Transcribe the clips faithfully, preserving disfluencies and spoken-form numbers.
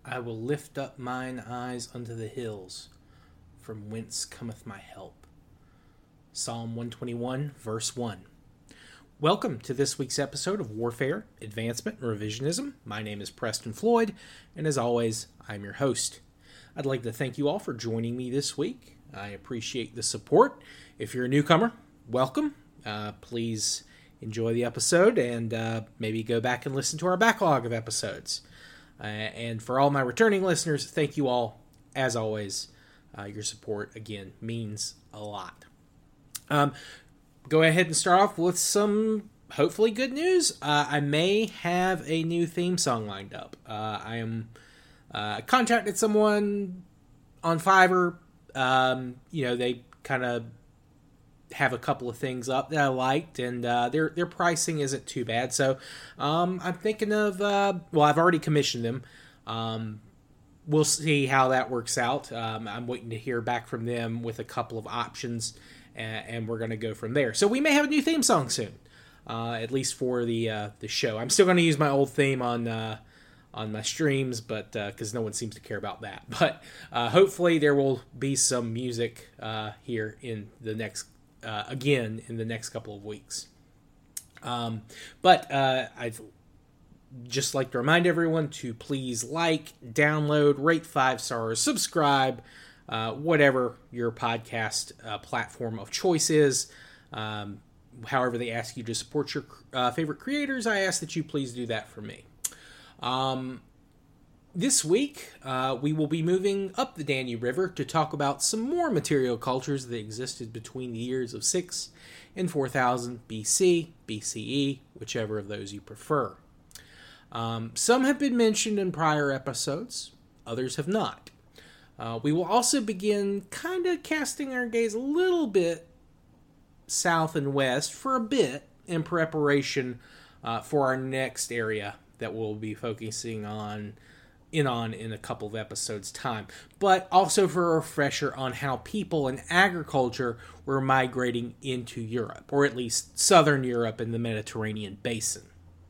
I will lift up mine eyes unto the hills, from whence cometh my help. Psalm one twenty-one, verse one. Welcome to this week's episode of Warfare, Advancement, and Revisionism. My name is Preston Floyd, and as always, I'm your host. I'd like to thank you all for joining me this week. I appreciate the support. If you're a newcomer, welcome. Uh, please enjoy the episode and uh, maybe go back and listen to our backlog of episodes. Uh, and for all my returning listeners, thank you all. As always, uh, your support, again, means a lot. Um, go ahead and start off with some, hopefully, good news. Uh, I may have a new theme song lined up. Uh, I am uh, contacted someone on Fiverr. Um, you know, they kind of have a couple of things up that I liked, and uh, their their pricing isn't too bad. So um, I'm thinking of, uh, well, I've already commissioned them. Um, we'll see how that works out. Um, I'm waiting to hear back from them with a couple of options, and, and we're going to go from there. So we may have a new theme song soon, uh, at least for the uh, the show. I'm still going to use my old theme on uh, on my streams, but because uh, no one seems to care about that. But uh, hopefully there will be some music uh, here in the next Uh, again in the next couple of weeks. Um, but uh, I'd just like to remind everyone to please like, download, rate five stars, subscribe, uh, whatever your podcast uh, platform of choice is. Um, however they ask you to support your uh, favorite creators, I ask that you please do that for me. Um, This week, uh, we will be moving up the Danube River to talk about some more material cultures that existed between the years of six and four thousand B C, B C E, whichever of those you prefer. Um, some have been mentioned in prior episodes, others have not. Uh, we will also begin kind of casting our gaze a little bit south and west for a bit in preparation uh, for our next area that we'll be focusing on in on in a couple of episodes' time, but also for a refresher on how people and agriculture were migrating into Europe, or at least southern Europe and the Mediterranean basin.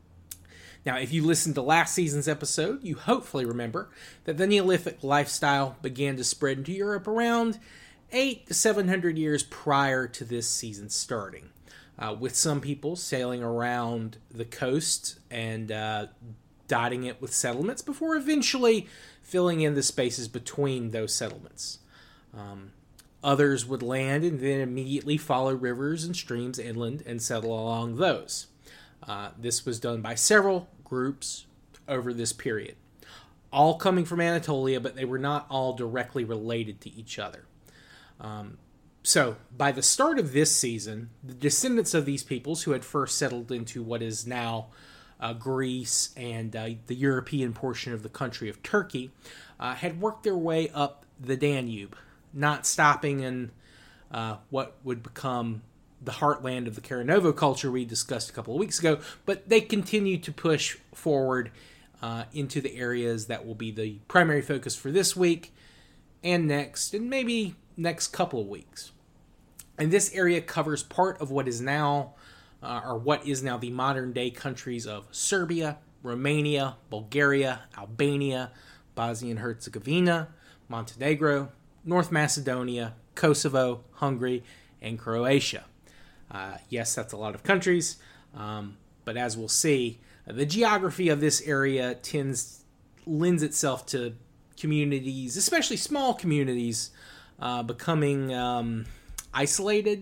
Now, if you listened to last season's episode, you hopefully remember that the Neolithic lifestyle began to spread into Europe around eight to seven hundred years prior to this season starting, uh, with some people sailing around the coast and uh, dotting it with settlements before eventually filling in the spaces between those settlements. Um, others would land and then immediately follow rivers and streams inland and settle along those. Uh, this was done by several groups over this period, all coming from Anatolia, but they were not all directly related to each other. Um, so, by the start of this season, the descendants of these peoples who had first settled into what is now Uh, Greece and uh, the European portion of the country of Turkey uh, had worked their way up the Danube, not stopping in uh, what would become the heartland of the Karanovo culture we discussed a couple of weeks ago, but they continued to push forward uh, into the areas that will be the primary focus for this week and next, and maybe next couple of weeks. And this area covers part of what is now Uh, or what is now the modern-day countries of Serbia, Romania, Bulgaria, Albania, Bosnia and Herzegovina, Montenegro, North Macedonia, Kosovo, Hungary, and Croatia. Uh, yes, that's a lot of countries, um, but as we'll see, the geography of this area tends lends itself to communities, especially small communities, uh, becoming um, isolated.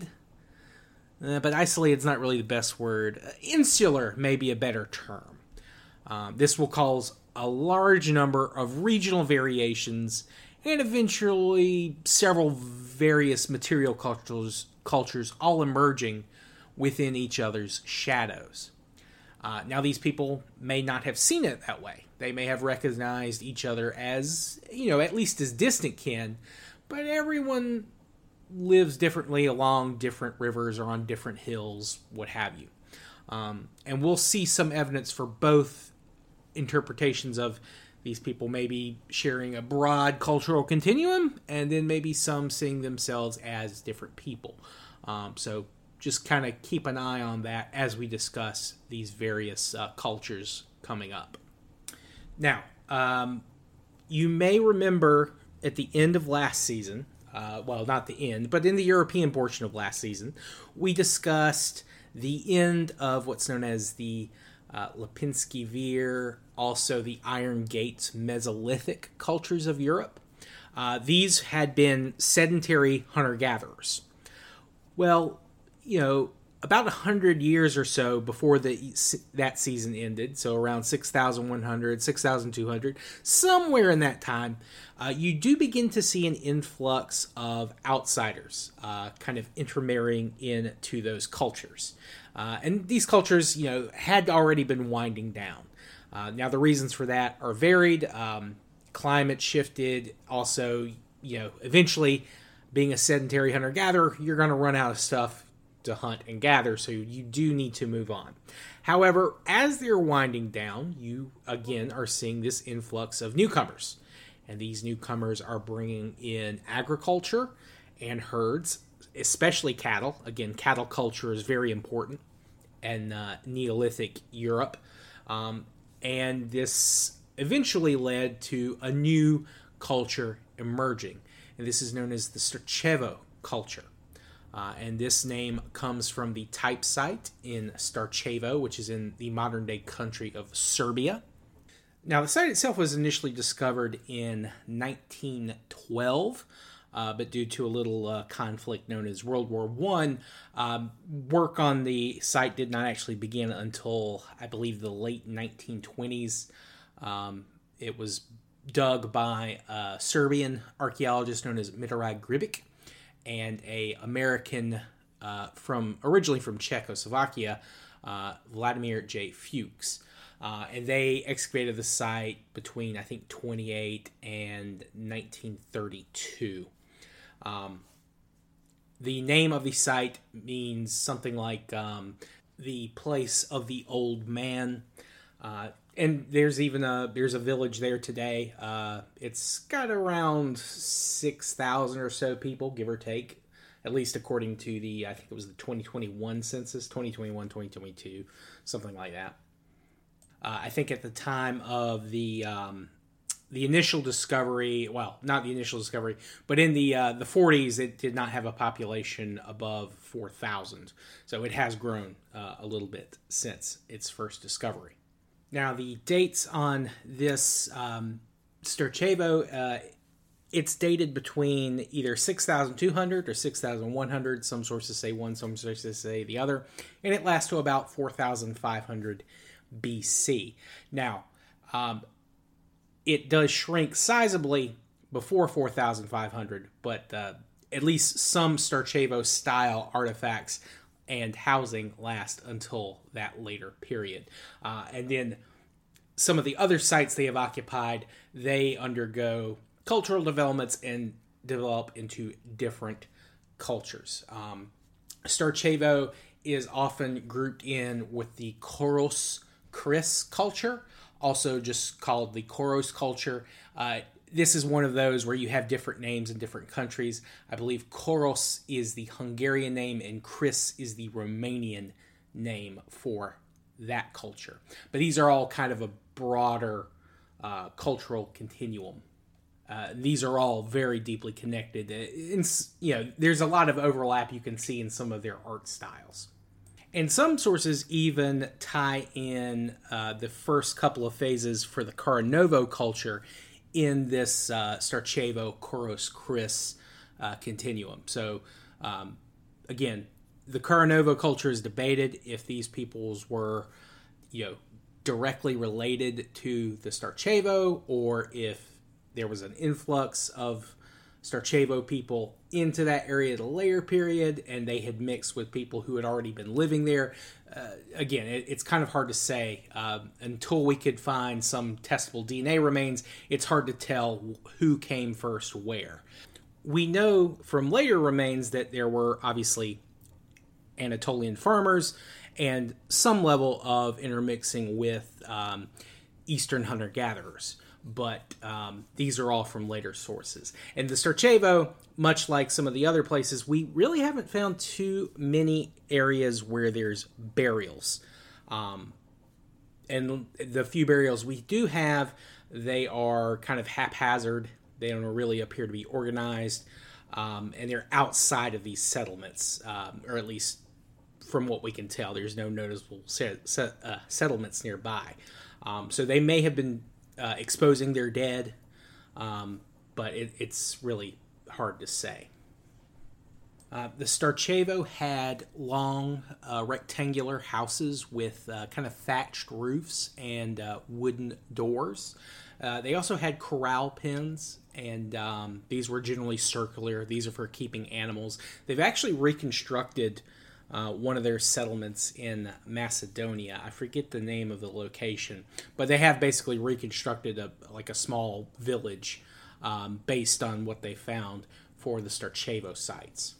Uh, but isolated is not really the best word. Uh, insular may be a better term. Um, this will cause a large number of regional variations and eventually several various material cultures, cultures all emerging within each other's shadows. Uh, now, these people may not have seen it that way. They may have recognized each other as, you know, at least as distant kin, but everyone lives differently along different rivers or on different hills, what have you. Um, and we'll see some evidence for both interpretations of these people maybe sharing a broad cultural continuum, and then maybe some seeing themselves as different people. Um, so just kind of keep an eye on that as we discuss these various uh, cultures coming up. Now, um, You may remember at the end of last season, uh, well, not the end, but in the European portion of last season, we discussed the end of what's known as the uh, Lipinski Vir, also the Iron Gates Mesolithic cultures of Europe. Uh, these had been sedentary hunter-gatherers. Well, you know, about one hundred years or so before the that season ended, so around six thousand one hundred, six thousand two hundred, somewhere in that time, uh, you do begin to see an influx of outsiders uh, kind of intermarrying into those cultures. Uh, and these cultures, you know, had already been winding down. Uh, now, the reasons for that are varied. Um, climate shifted. Also, you know, eventually, being a sedentary hunter-gatherer, you're going to run out of stuff to hunt and gather, so you do need to move on. However, as they're winding down, you again are seeing this influx of newcomers, and these newcomers are bringing in agriculture and herds, especially cattle. Again, cattle culture is very important in uh, Neolithic Europe, um, and this eventually led to a new culture emerging, and this is known as the Starchevo culture. Uh, and this name comes from the type site in Starchevo, which is in the modern-day country of Serbia. Now, the site itself was initially discovered in nineteen twelve, uh, but due to a little uh, conflict known as World War One, um, work on the site did not actually begin until, I believe, the late nineteen twenties. Um, it was dug by a Serbian archaeologist known as Mitarai Gribic, and a American uh, from originally from Czechoslovakia, uh, Vladimir J. Fuchs. Uh, and they excavated the site between, I think, twenty-eight and nineteen thirty-two. Um, the name of the site means something like um, the place of the old man. Uh, and there's even a there's a village there today. Uh, it's got around six thousand or so people, give or take, at least according to the, I think it was the twenty twenty-one census, twenty twenty-one, twenty twenty-two, something like that. Uh, I think at the time of the um, the initial discovery, well, not the initial discovery, but in the uh, the forties, it did not have a population above four thousand. So it has grown uh, a little bit since its first discovery. Now, the dates on this um, Starchevo, uh, it's dated between either six thousand two hundred or six thousand one hundred. Some sources say one, some sources say the other. And it lasts to about four thousand five hundred B C. Now, um, it does shrink sizably before four thousand five hundred, but uh, at least some Starchevo-style artifacts and housing last until that later period. Uh, and then some of the other sites they have occupied, they undergo cultural developments and develop into different cultures. Um, Starchevo is often grouped in with the Koros Kris culture, also just called the Koros culture. Uh, this is one of those where you have different names in different countries. I believe Koros is the Hungarian name and Kris is the Romanian name for that culture. But these are all kind of a broader uh, cultural continuum. Uh, these are all very deeply connected. In, you know, there's a lot of overlap you can see in some of their art styles. And some sources even tie in uh, the first couple of phases for the Karanovo culture in this uh, Starchevo Koros Kris uh, continuum. So, um, again, the Karanovo culture is debated if these peoples were, you know, directly related to the Starchevo, or if there was an influx of Starchevo people into that area at a later period, and they had mixed with people who had already been living there. Uh, again, it, it's kind of hard to say. Uh, until we could find some testable D N A remains, it's hard to tell who came first where. We know from later remains that there were obviously Anatolian farmers and some level of intermixing with um, Eastern hunter-gatherers. But um, these are all from later sources. And the Starchevo, much like some of the other places, we really haven't found too many areas where there's burials. Um, and the few burials we do have, They are kind of haphazard. They don't really appear to be organized. Um, and they're outside of these settlements, um, or at least from what we can tell, there's no noticeable set, set, uh, settlements nearby. Um, so they may have been uh, exposing their dead, um, but it, it's really hard to say. Uh, the Starchevo had long uh, rectangular houses with uh, kind of thatched roofs and uh, wooden doors. Uh, they also had corral pens, and um, these were generally circular. These are for keeping animals. They've actually reconstructed uh, one of their settlements in Macedonia. I forget the name of the location, but they have basically reconstructed a like a small village um, based on what they found for the Starchevo sites.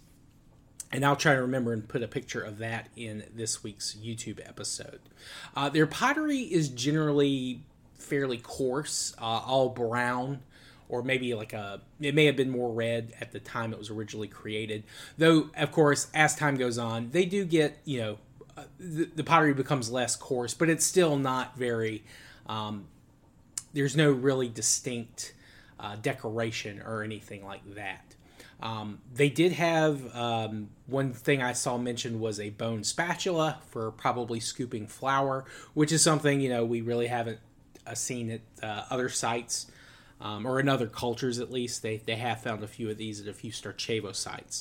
And I'll try to remember and put a picture of that in this week's YouTube episode. Uh, their pottery is generally fairly coarse, uh, all brown, or maybe like a, it may have been more red at the time it was originally created. Though, of course, as time goes on, they do get, you know, uh, the, the pottery becomes less coarse, but it's still not very, um, there's no really distinct uh, decoration or anything like that. Um, they did have, um, one thing I saw mentioned was a bone spatula for probably scooping flour, which is something, you know, we really haven't uh, seen at uh, other sites, um, or in other cultures at least. They, they have found a few of these at a few Starchevo sites.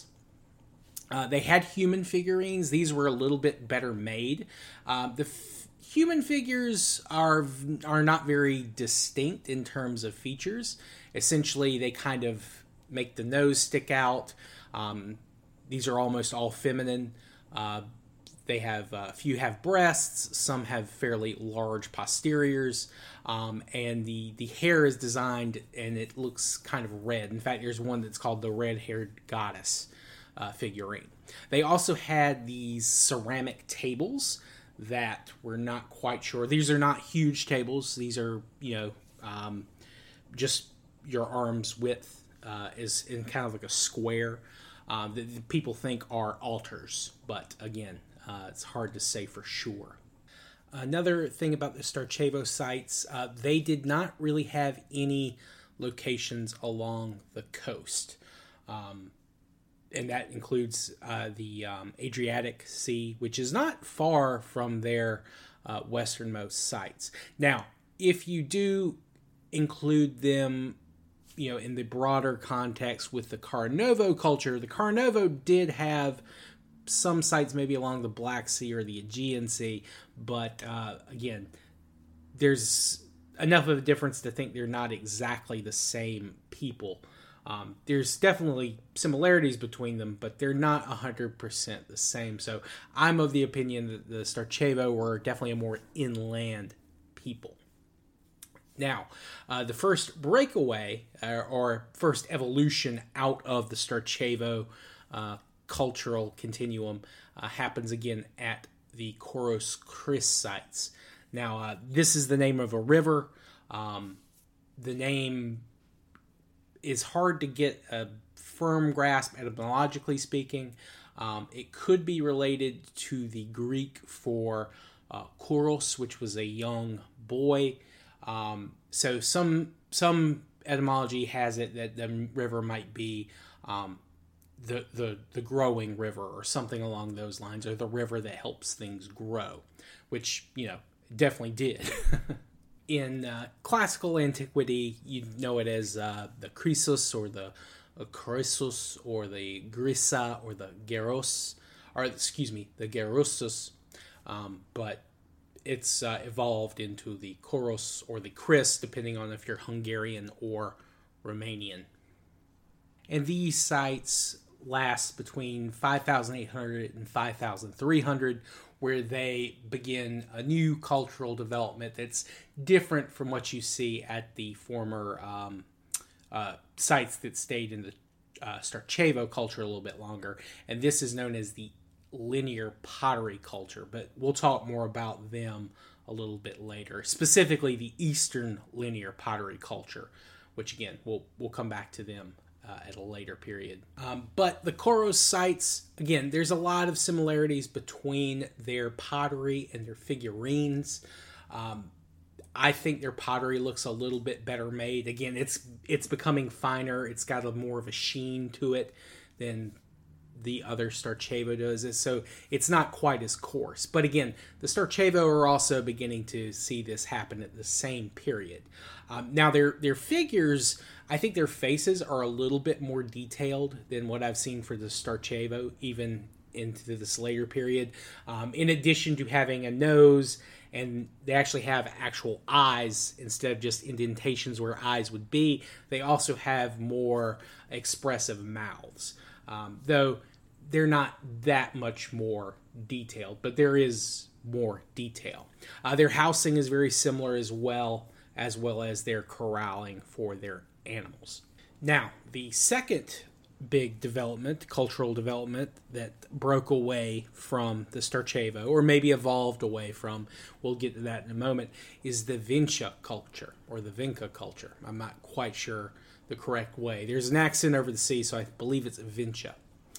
Uh, they had human figurines. These were a little bit better made. Uh, the f- human figures are, are not very distinct in terms of features. Essentially, they kind of make the nose stick out. Um, these are almost all feminine. Uh, they have a few have breasts, some have fairly large posteriors, um, and the, the hair is designed and it looks kind of red. In fact, there's one that's called the red-haired goddess uh, figurine. They also had these ceramic tables that we're not quite sure. These are not huge tables. These are, you know, um, just your arm's width. Uh, is in kind of like a square um, that, that people think are altars, but again, uh, it's hard to say for sure. Another thing about the Starchevo sites, uh, they did not really have any locations along the coast, um, and that includes uh, the um, Adriatic Sea, which is not far from their uh, westernmost sites. Now, if you do include them, you know, in the broader context with the Carnovo culture, the Carnovo did have some sites maybe along the Black Sea or the Aegean Sea, but uh, again, there's enough of a difference to think they're not exactly the same people. Um, there's definitely similarities between them, but they're not one hundred percent the same. So I'm of the opinion that the Starchevo were definitely a more inland people. Now, uh, the first breakaway, uh, or first evolution out of the Starchevo uh, cultural continuum uh, happens again at the Koros Kris sites. Now, uh, this is the name of a river. Um, the name is hard to get a firm grasp etymologically speaking. Um, it could be related to the Greek for uh, Kouros, which was a young boy. Um, so some some etymology has it that the river might be um, the, the the growing river or something along those lines, or the river that helps things grow, which, you know, definitely did. In uh, classical antiquity, you know it as uh, the Chrysos or the uh, Chrysos or the Grissa or the Geros, or excuse me, the Gerosus, um, but it's uh, evolved into the Koros or the Kris, depending on if you're Hungarian or Romanian. And these sites last between five thousand eight hundred and five thousand three hundred, where they begin a new cultural development that's different from what you see at the former um, uh, sites that stayed in the uh, Starchevo culture a little bit longer. And this is known as the linear pottery culture, but we'll talk more about them a little bit later, specifically the Eastern linear pottery culture, which again, we'll we'll come back to them uh, at a later period. Um, but the Koros sites, again, there's a lot of similarities between their pottery and their figurines. Um, I think their pottery looks a little bit better made. Again, it's it's becoming finer. It's got a more of a sheen to it than the other Starchevo does. So it's not quite as coarse. But again, the Starchevo are also beginning to see this happen at the same period. Um, now, their their figures, I think their faces are a little bit more detailed than what I've seen for the Starchevo, even into this later period. Um, in addition to having a nose, and they actually have actual eyes instead of just indentations where eyes would be, they also have more expressive mouths. Um, though they're not that much more detailed, but there is more detail. Uh, their housing is very similar as well, as well as their corralling for their animals. Now, the second big development, cultural development, that broke away from the Starchevo, or maybe evolved away from, we'll get to that in a moment, is the Vinca culture, or the Vinca culture. I'm not quite sure the correct way. There's an accent over the sea, so I believe it's Vinca.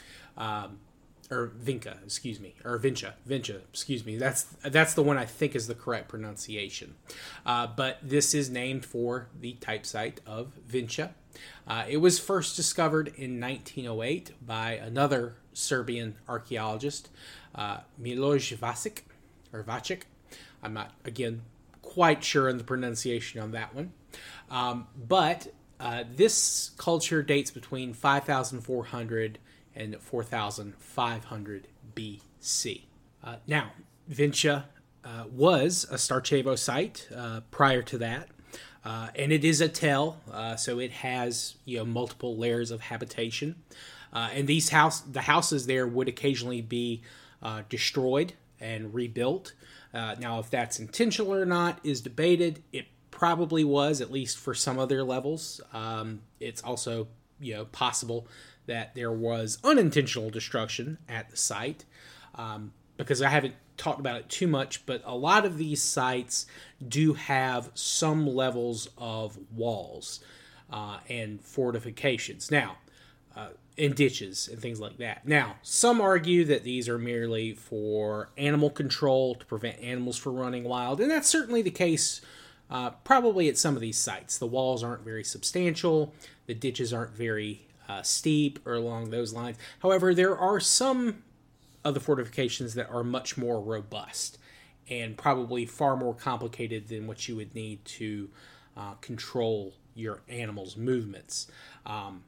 Um, or Vinca, excuse me, or Vinca, Vinca, excuse me. That's that's the one I think is the correct pronunciation. Uh, but this is named for the type site of Vinca. Uh, it was first discovered in nineteen oh eight by another Serbian archaeologist, uh, Miloš Vasic, or Vacic. I'm not, again, quite sure on the pronunciation on that one. Um, but uh, this culture dates between five thousand four hundred and four thousand five hundred B C. Uh, now, Vinca uh, was a Starchevo site uh, prior to that. Uh, and it is a tell, uh, so it has, you know, multiple layers of habitation. Uh, and these house, the houses there would occasionally be uh, destroyed and rebuilt. Uh, now, if that's intentional or not is debated. It probably was, at least for some of their levels. Um, it's also, you know, possible that there was unintentional destruction at the site, um, because I haven't talked about it too much, but a lot of these sites do have some levels of walls uh, and fortifications. Now, uh, and ditches and things like that. Now, some argue that these are merely for animal control, to prevent animals from running wild, and that's certainly the case uh, probably at some of these sites. The walls aren't very substantial, the ditches aren't very uh, steep or along those lines. However, there are some of the fortifications that are much more robust and probably far more complicated than what you would need to uh, control your animals' movements. Um,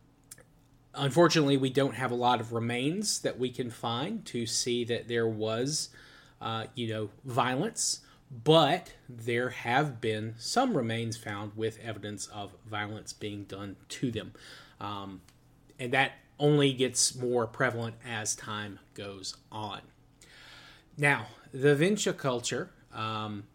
unfortunately, we don't have a lot of remains that we can find to see that there was, uh, you know, violence, but there have been some remains found with evidence of violence being done to them. Um, and that only gets more prevalent as time goes on. Now, the Vinca culture um,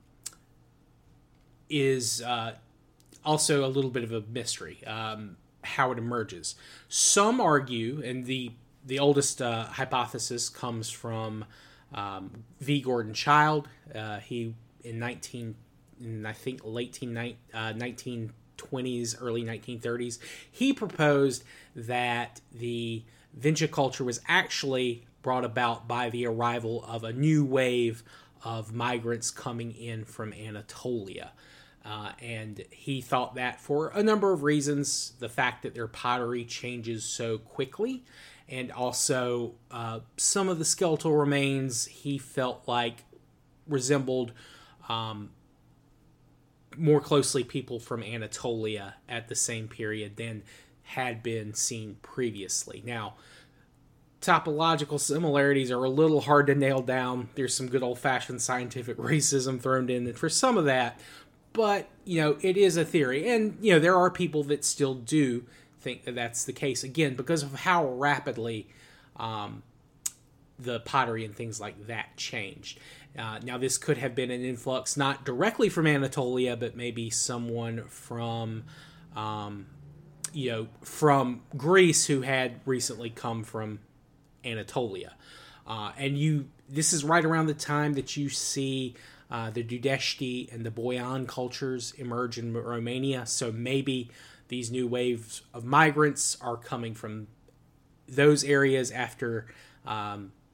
is uh, also a little bit of a mystery, um, how it emerges. Some argue, and the the oldest uh, hypothesis comes from um, V. Gordon Childe. Uh, he in nineteen, in I think late uh, nineteen twenties, early nineteen thirties, he proposed that the Vinca culture was actually brought about by the arrival of a new wave of migrants coming in from Anatolia. Uh, and he thought that for a number of reasons, the fact that their pottery changes so quickly, and also uh, some of the skeletal remains he felt like resembled um, more closely people from Anatolia at the same period than had been seen previously. Now, topological similarities are a little hard to nail down. There's some good old-fashioned scientific racism thrown in for some of that, but, you know, it is a theory. And, you know, there are people that still do think that that's the case, again, because of how rapidly um, the pottery and things like that changed. Uh, now, this could have been an influx not directly from Anatolia, but maybe someone from, um, you know, from Greece who had recently come from Anatolia. Uh, and you, this is right around the time that you see uh, the Dudeshti and the Boyan cultures emerge in Romania. So maybe these new waves of migrants are coming from those areas after um,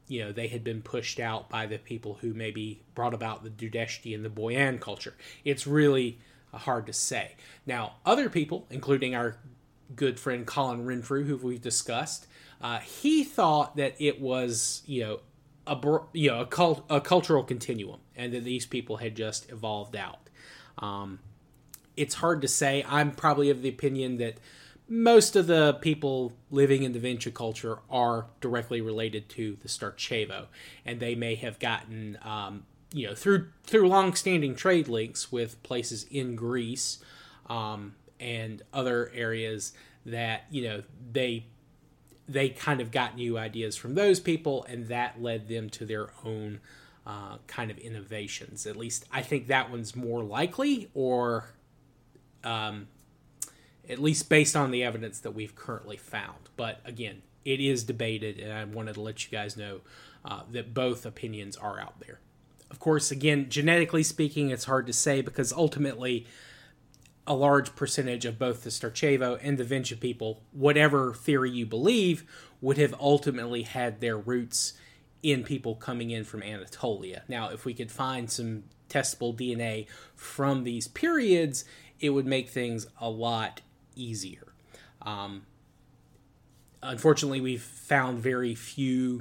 you know, they had been pushed out by the people who maybe brought about the Dudeshti and the Boyan culture. It's really uh, hard to say. Now, other people, including our good friend Colin Renfrew, who we've discussed, uh, he thought that it was, you know, a you know a, cult, a cultural continuum, and that these people had just evolved out. Um, it's hard to say. I'm probably of the opinion that most of the people living in the Vincia culture are directly related to the Starchevo, and they may have gotten, um, you know, through through long-standing trade links with places in Greece um, and other areas that, you know, they they kind of got new ideas from those people, and that led them to their own uh, kind of innovations. At least I think that one's more likely, or um, at least based on the evidence that we've currently found. But again, it is debated, and I wanted to let you guys know uh, that both opinions are out there. Of course, again, genetically speaking, it's hard to say, because ultimately a large percentage of both the Starchevo and the Vincia people, whatever theory you believe, would have ultimately had their roots in people coming in from Anatolia. Now, if we could find some testable D N A from these periods, it would make things a lot easier. Um, unfortunately, we've found very few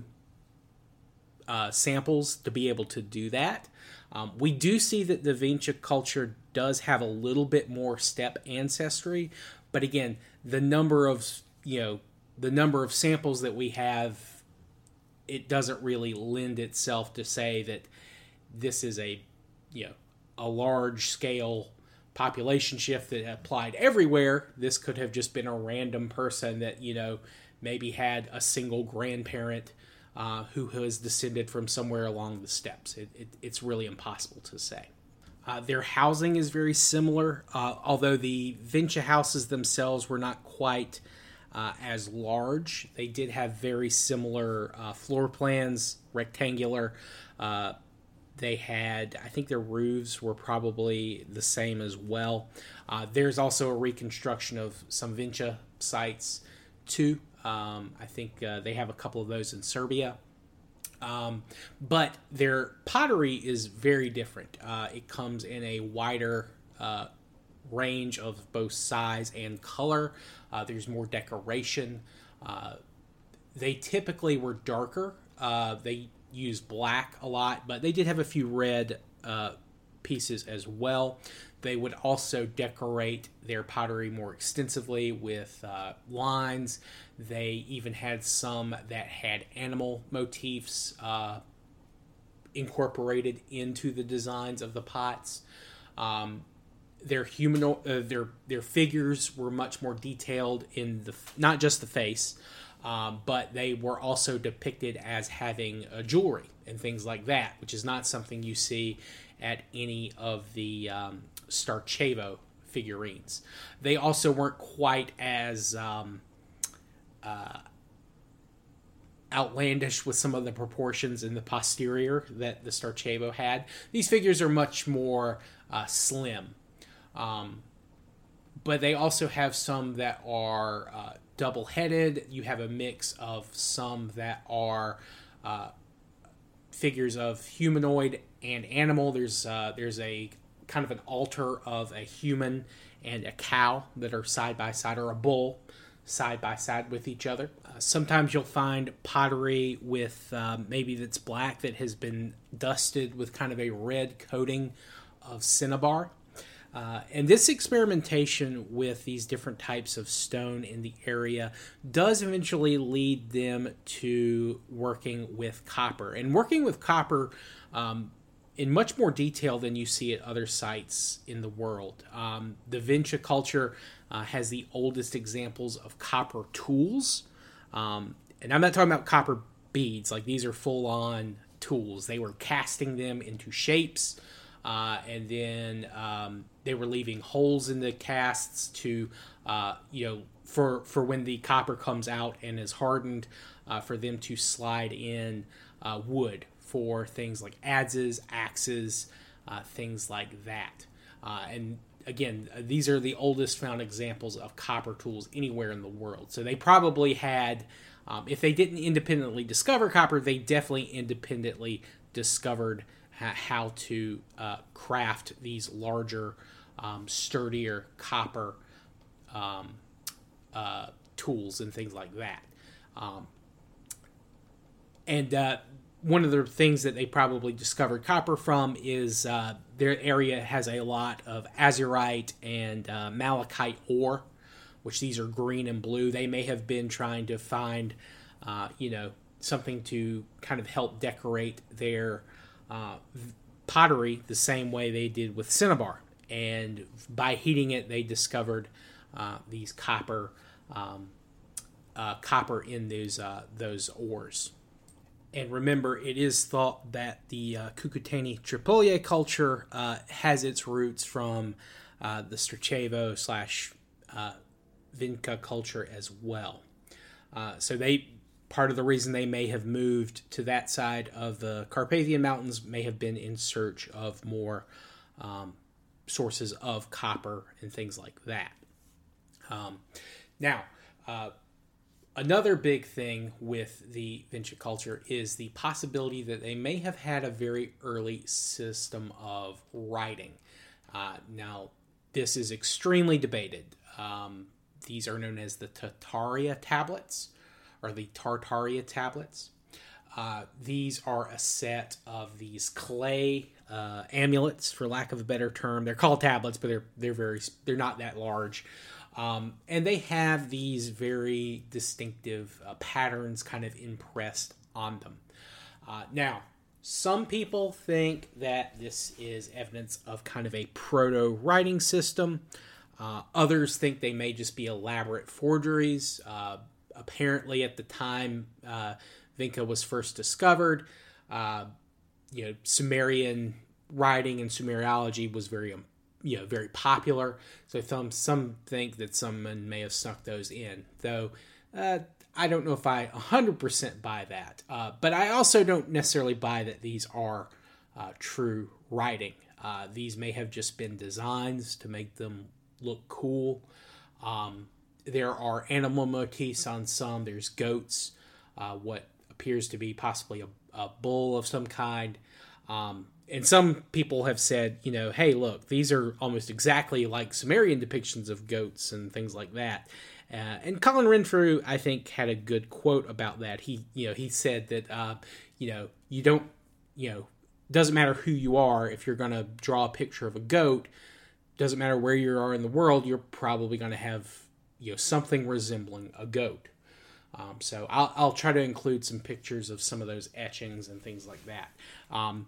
uh, samples to be able to do that. Um, we do see that the Vincia culture does have a little bit more steppe ancestry, but again, the number of you know the number of samples that we have, it doesn't really lend itself to say that this is a you know a large scale population shift that applied everywhere. This could have just been a random person that, you know, maybe had a single grandparent uh, who has descended from somewhere along the steppes. It, it, it's really impossible to say. Uh, their housing is very similar, uh, although the Vincia houses themselves were not quite uh, as large. They did have very similar uh, floor plans, rectangular. Uh, They had, I think their roofs were probably the same as well. Uh, there's also a reconstruction of some Vincia sites too. Um, I think uh, they have a couple of those in Serbia. Um, but their pottery is very different. Uh, it comes in a wider uh, range of both size and color. Uh, there's more decoration. Uh, they typically were darker. Uh, they use black a lot, but they did have a few red uh, pieces as well. They would also decorate their pottery more extensively with uh, lines. They even had some that had animal motifs uh, incorporated into the designs of the pots. Um, their humano- uh, their their figures were much more detailed in the not just the face. Um, but they were also depicted as having uh, jewelry and things like that, which is not something you see at any of the um, Starchevo figurines. They also weren't quite as um, uh, outlandish with some of the proportions in the posterior that the Starchevo had. These figures are much more uh, slim. Um, but they also have some that are uh, double-headed. You have a mix of some that are uh, figures of humanoid and animal. There's uh, there's a kind of an altar of a human and a cow that are side by side, or a bull side by side with each other. Uh, sometimes you'll find pottery with um, maybe that's black that has been dusted with kind of a red coating of cinnabar. Uh, and this experimentation with these different types of stone in the area does eventually lead them to working with copper. And working with copper um, in much more detail than you see at other sites in the world. Um, the Vincia culture uh, has the oldest examples of copper tools. Um, and I'm not talking about copper beads. Like, these are full-on tools. They were casting them into shapes. Uh, and then um, they were leaving holes in the casts to, uh, you know, for for when the copper comes out and is hardened, uh, for them to slide in uh, wood for things like adzes, axes, uh, things like that. Uh, and again, these are the oldest found examples of copper tools anywhere in the world. So they probably had, um, if they didn't independently discover copper, they definitely independently discovered ha- how to uh, craft these larger, um, sturdier copper um, uh, tools and things like that. Um, and uh, one of the things that they probably discovered copper from is uh, their area has a lot of azurite and uh, malachite ore, which these are green and blue. They may have been trying to find, uh, you know, something to kind of help decorate their uh, pottery the same way they did with cinnabar. And by heating it, they discovered uh, these copper um, uh, copper in those uh, those ores. And remember, it is thought that the uh, Cucuteni Tripoli culture uh, has its roots from uh, the Strachevo slash uh, Vinca culture as well. Uh, so they part of the reason they may have moved to that side of the Carpathian Mountains may have been in search of more um, sources of copper and things like that. Um, now, uh, another big thing with the Vinca culture is the possibility that they may have had a very early system of writing. Uh, now, this is extremely debated. Um, these are known as the Tartaria tablets, or the Tartaria tablets. Uh, these are a set of these clay uh, amulets, for lack of a better term. They're called tablets, but they're they're very they're not that large. Um, and they have these very distinctive uh, patterns kind of impressed on them. Uh, now, some people think that this is evidence of kind of a proto-writing system. Uh, others think they may just be elaborate forgeries. Uh, apparently, at the time uh, Vinca was first discovered, uh, you know, Sumerian writing and Sumeriology was very um, you know, very popular. So some some think that someone may have snuck those in, though uh, I don't know if I one hundred percent buy that. Uh, but I also don't necessarily buy that these are uh, true writing. Uh, these may have just been designs to make them look cool. Um, there are animal motifs on some. There's goats, uh, what appears to be possibly a, a bull of some kind. Um, And some people have said, you know, hey, look, these are almost exactly like Sumerian depictions of goats and things like that. Uh, and Colin Renfrew, I think, had a good quote about that. He, you know, he said that, uh, you know, you don't, you know, doesn't matter who you are. If you're going to draw a picture of a goat, doesn't matter where you are in the world, you're probably going to have, you know, something resembling a goat. Um, so I'll, I'll try to include some pictures of some of those etchings and things like that. Um,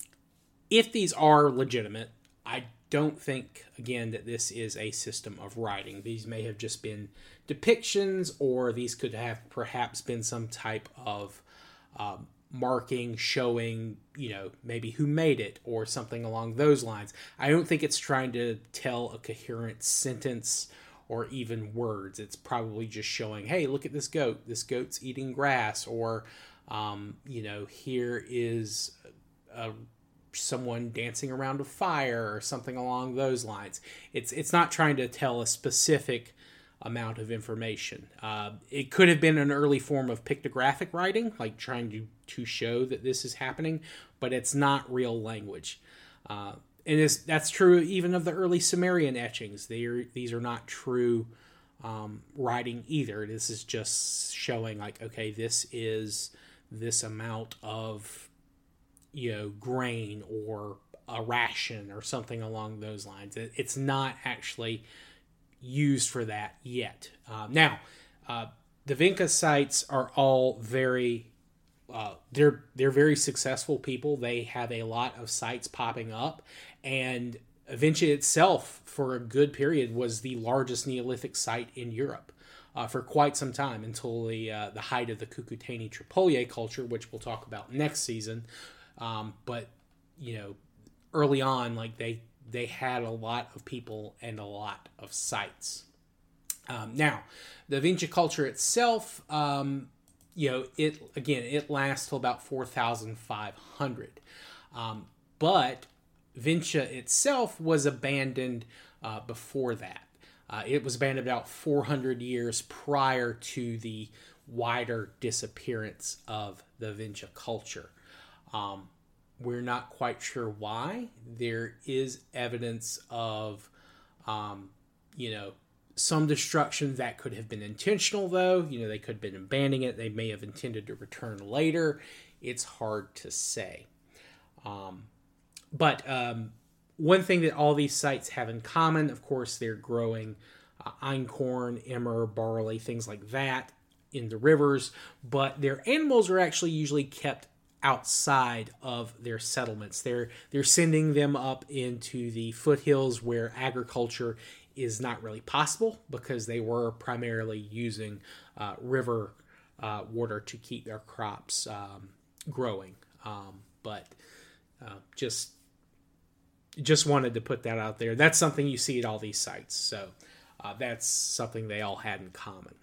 If these are legitimate, I don't think, again, that this is a system of writing. These may have just been depictions, or these could have perhaps been some type of um, marking showing, you know, maybe who made it or something along those lines. I don't think it's trying to tell a coherent sentence or even words. It's probably just showing, hey, look at this goat. This goat's eating grass, or, um, you know, here is a someone dancing around a fire or something along those lines. It's it's not trying to tell a specific amount of information. Uh, it could have been an early form of pictographic writing, like trying to, to show that this is happening, but it's not real language. Uh, and it's, that's true even of the early Sumerian etchings. They are, these are not true um, writing either. This is just showing like, okay, this is this amount of, you know, grain or a ration or something along those lines. It, it's not actually used for that yet. Uh, now, uh, the Vinca sites are all very, uh, they're they're very successful people. They have a lot of sites popping up, and Vinca itself, for a good period, was the largest Neolithic site in Europe uh, for quite some time, until the uh, the height of the Cucuteni Tripoli culture, which we'll talk about next season. Um, but, you know, early on, like they, they had a lot of people and a lot of sites. Um, now, the Vinca culture itself, um, you know, it, again, it lasts till about four thousand five hundred. Um, but Vinca itself was abandoned uh, before that. Uh, it was abandoned about four hundred years prior to the wider disappearance of the Vincia culture. Um, we're not quite sure why. There is evidence of, um, you know, some destruction that could have been intentional, though. You know, they could have been abandoning it. They may have intended to return later. It's hard to say. Um, but um, one thing that all these sites have in common, of course, they're growing uh, einkorn, emmer, barley, things like that in the rivers. But their animals are actually usually kept outside of their settlements. They're they're sending them up into the foothills where agriculture is not really possible, because they were primarily using uh, river uh, water to keep their crops um, growing. Um, but uh, just just wanted to put that out there. That's something you see at all these sites. So uh, that's something they all had in common.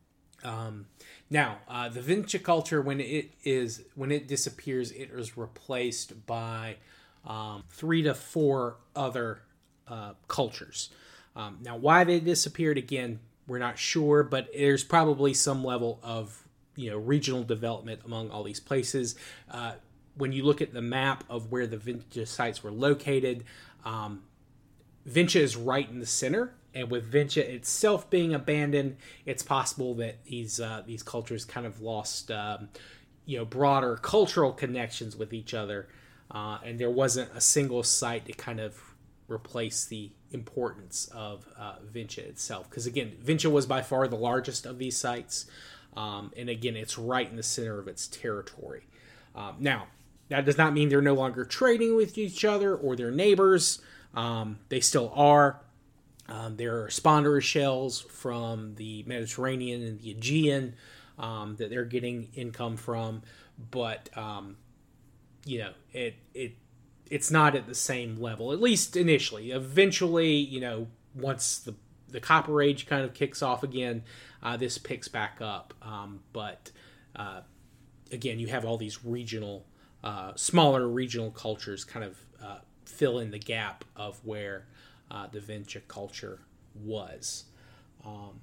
Um, now, uh, the Vincia culture, when it is when it disappears, it is replaced by um, three to four other uh, cultures. Um, now, why they disappeared, again, we're not sure, but there's probably some level of, you know, regional development among all these places. Uh, when you look at the map of where the Vincia sites were located, um, Vincia is right in the center. And with Vincia itself being abandoned, it's possible that these uh, these cultures kind of lost, um, you know, broader cultural connections with each other, uh, and there wasn't a single site to kind of replace the importance of uh, Vincia itself. Because again, Vincia was by far the largest of these sites, um, and again, it's right in the center of its territory. Um, now, that does not mean they're no longer trading with each other or their neighbors. Um, they still are. Um, there are spondera shells from the Mediterranean and the Aegean um, that they're getting income from, but um, you know, it it it's not at the same level, at least initially. Eventually, you know, once the the Copper Age kind of kicks off again, uh, this picks back up. Um, but uh, again, you have all these regional, uh, smaller regional cultures kind of uh, fill in the gap of where Uh, the Vincia culture was. Um,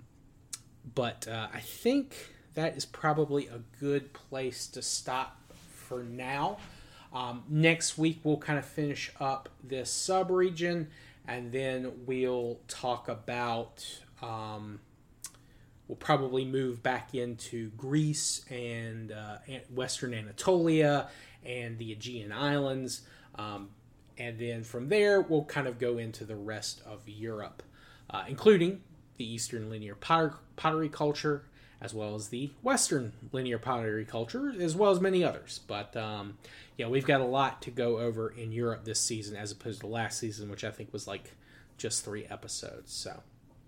but uh, I think that is probably a good place to stop for now. Um, next week, we'll kind of finish up this sub-region, and then we'll talk about, um, we'll probably move back into Greece and uh, Western Anatolia and the Aegean Islands. Um, And then from there, we'll kind of go into the rest of Europe, uh, including the Eastern linear potter- pottery culture, as well as the Western linear pottery culture, as well as many others. But, um, yeah, we've got a lot to go over in Europe this season, as opposed to last season, which I think was like just three episodes. So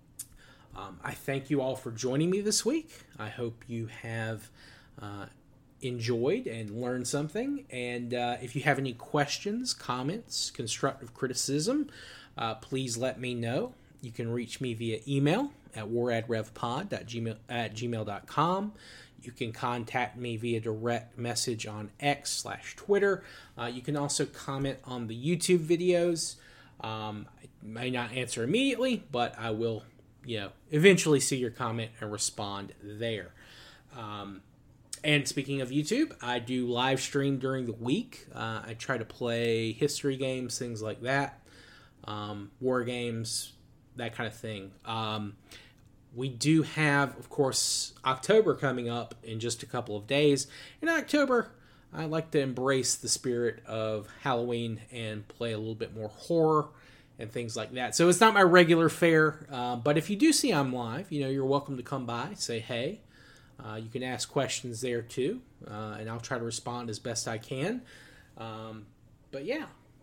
um, I thank you all for joining me this week. I hope you have Uh, enjoyed and learned something. And uh, if you have any questions, comments, constructive criticism, uh, please let me know. You can reach me via email at waradrevpod at gmail dot com. You can contact me via direct message on X slash Twitter. Uh, you can also comment on the YouTube videos. Um, I may not answer immediately, but I will, you know, eventually see your comment and respond there. Um, And speaking of YouTube, I do live stream during the week. Uh, I try to play history games, things like that, um, war games, that kind of thing. Um, we do have, of course, October coming up in just a couple of days. In October, I like to embrace the spirit of Halloween and play a little bit more horror and things like that. So it's not my regular fare, uh, but if you do see I'm live, you know, you're welcome to come by, say hey. Uh, you can ask questions there too, uh, and I'll try to respond as best I can. Um, but yeah,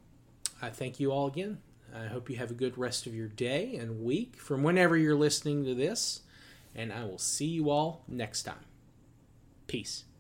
I thank you all again. I hope you have a good rest of your day and week from whenever you're listening to this, and I will see you all next time. Peace.